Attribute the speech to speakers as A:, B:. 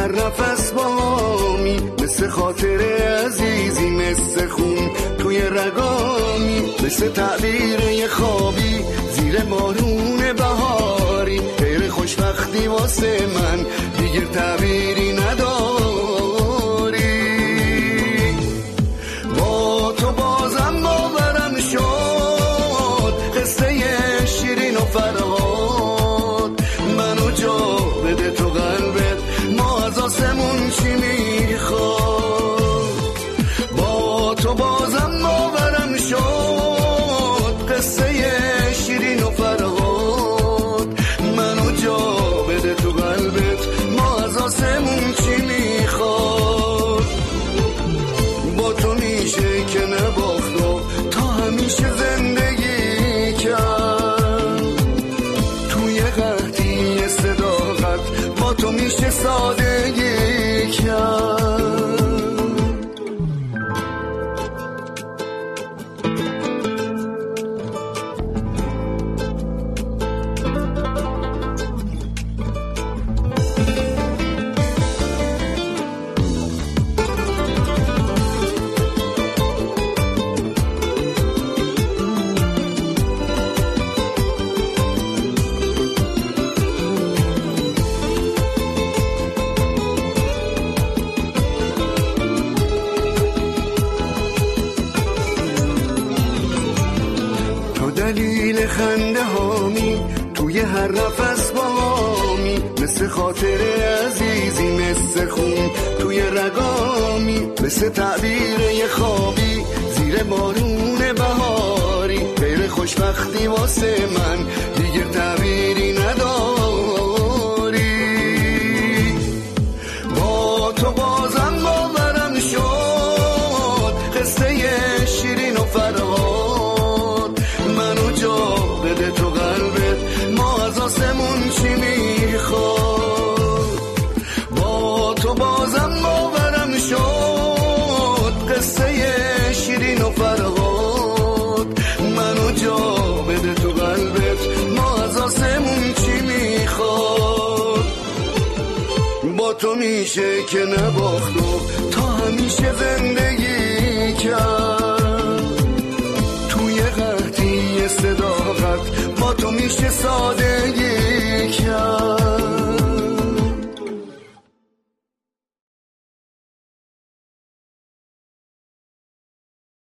A: هر نفس بامی، مثل خاطر عزیزی، مثل خون توی رگامی، مثل تعبیر یه خوابی زیر بارون بهاری. غیر خوشبختی واسه من دیگه تعبیری نداری. با تو بازم باورم شد قصه شیرین و فرهاد. منو جا بده تو قلبت، ما از آسمون چی میخواد. با تو بازم باورم شد قصه شیرین و فرهاد. منو جا بده تو قلبت، ما از آسمون چی میخواد. با تو میشه که نباخت و تا همیشه زندگی کرد. توی قحطی صداقت با تو میشه سادگی کرد. دلیل خنده هامی، توی هر نفس بامی، مثل خاطر عزیزی، مثل خون توی رگامی، مثل تعبیر یه خوابی زیر بارون بهاری. غیر خوشبختی واسه من دیگه تعبیری نداری. با تو بازم باورم شد قصه شیرین و فرهاد. منو جا بده تو قلبت، ما از آسمون چی میخواد. با تو بازم باورم شد قصه شیرین و فرهاد. منو جا بده تو قلبت، ما از آسمون چی میخواد. با تو میشه که نباخت و تا همیشه زندگی کرد. توی قحطی صداقت با تو میشه سادگی